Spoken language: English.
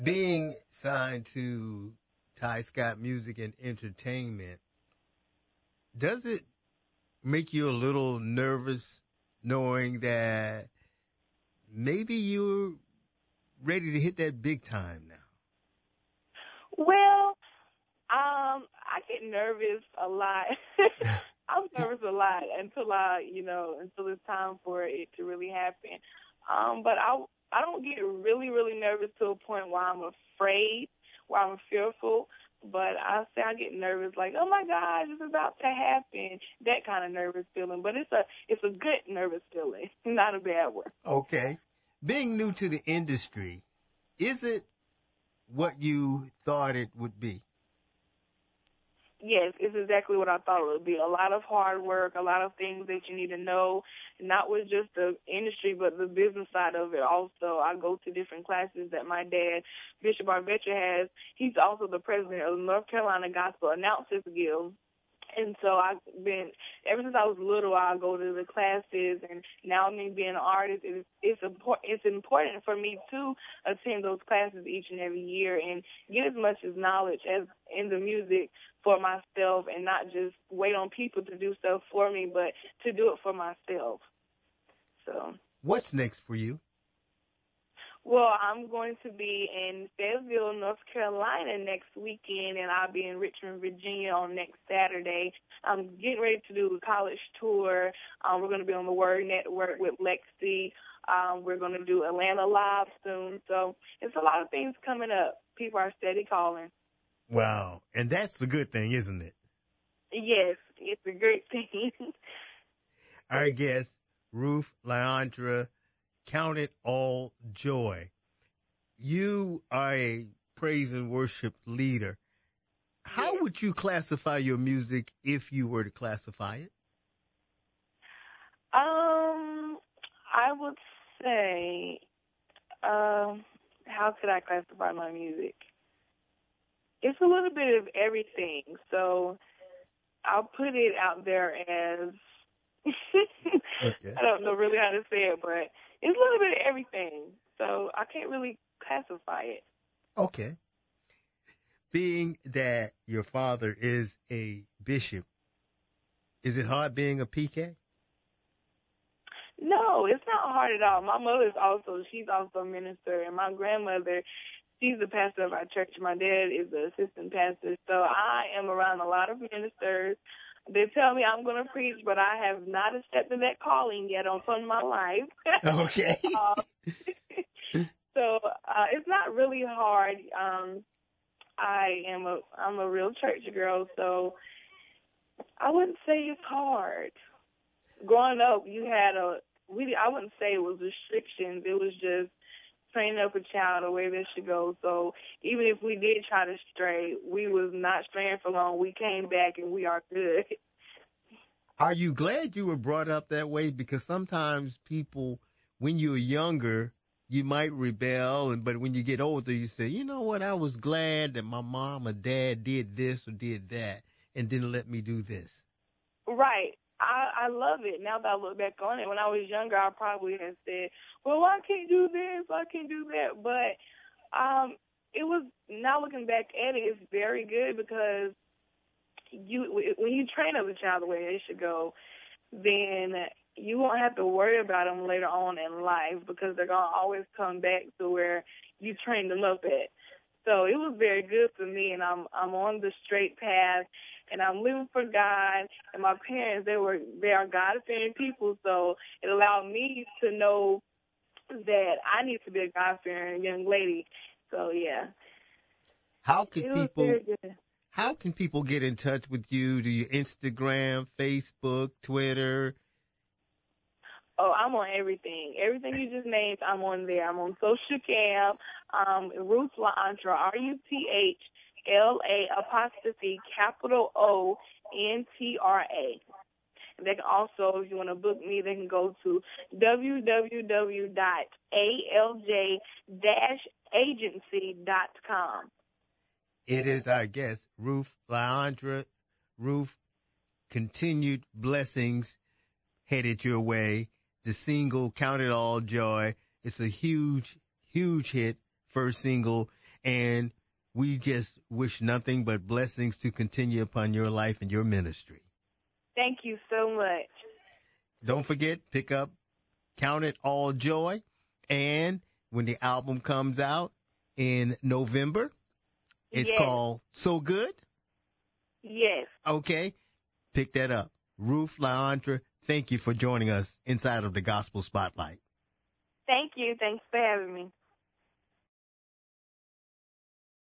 Being signed to Ty Scott Music and Entertainment, does it make you a little nervous knowing that maybe you're ready to hit that big time now? Well, I get nervous a lot. I was nervous a lot until it's time for it to really happen. But I don't get really, really nervous to a point where I'm afraid, where I'm fearful. But I say I get nervous, like, oh my gosh, it's about to happen. That kind of nervous feeling. But it's a good nervous feeling, not a bad one. Okay. Being new to the industry, is it what you thought it would be? Yes, it's exactly what I thought it would be. A lot of hard work, a lot of things that you need to know, not with just the industry, but the business side of it also. I go to different classes that my dad, Bishop Arvetra, has. He's also the president of the North Carolina Gospel Announcers Guild. And so I've been, ever since I was little, I go to the classes, and now me being an artist, it's important for me to attend those classes each and every year and get as much as knowledge as in the music for myself, and not just wait on people to do stuff for me, but to do it for myself. So. What's next for you? Well, I'm going to be in Fayetteville, North Carolina next weekend, and I'll be in Richmond, Virginia on next Saturday. I'm getting ready to do a college tour. We're going to be on the Word Network with Lexi. We're going to do Atlanta Live soon. So it's a lot of things coming up. People are steady calling. Wow. And that's the good thing, isn't it? Yes, it's a great thing. Our guest, Ruth Leandra, count it all joy. You are a praise and worship leader. How would you classify your music if you were to classify it? I would say, how could I classify my music? It's a little bit of everything. So I'll put it out there as, Okay. I don't know really how to say it, but it's a little bit of everything. So I can't really classify it. Okay. Being that your father is a bishop, is it hard being a PK? No, it's not hard at all. My she's also a minister, and my grandmother, she's the pastor of our church. My dad is the assistant pastor. So I am around a lot of ministers. They tell me I'm going to preach, but I have not accepted that calling yet on some of my life. Okay. So it's not really hard. I'm a real church girl, so I wouldn't say it's hard. Growing up, I wouldn't say it was restrictions. It was just training up a child the way they should go. So even if we did try to stray, we was not straying for long. We came back and we are good. Are you glad you were brought up that way? Because sometimes people, when you're younger, you might rebel, but when you get older, you say, you know what, I was glad that my mom or dad did this or did that and didn't let me do this. Right. I love it. Now that I look back on it, when I was younger, I probably had said, well, I can't do this, I can't do that. But it was, now looking back at it, it's very good because when you train up a child the way they should go, then you won't have to worry about them later on in life because they're going to always come back to where you trained them up at. So it was very good for me, and I'm on the straight path, and I'm living for God. And my parents, they are God-fearing people, so it allowed me to know that I need to be a God-fearing young lady. So yeah. How can people get in touch with you? Do you Instagram, Facebook, Twitter? Oh, I'm on everything. Everything you just named, I'm on there. I'm on social cam. Ruth Leandra, RUTHLA''ONTRA. They can also, if you want to book me, they can go to www.alj-agency.com. It is our guest, Ruth Leandra. Ruth, continued blessings headed your way. The single, Count It All Joy. It's a huge, huge hit, first single. And we just wish nothing but blessings to continue upon your life and your ministry. Thank you so much. Don't forget, pick up Count It All Joy. And when the album comes out in November, it's called So Good. Yes. Okay. Pick that up. Ruth Leandra, thank you for joining us inside of the Gospel Spotlight. Thank you. Thanks for having me.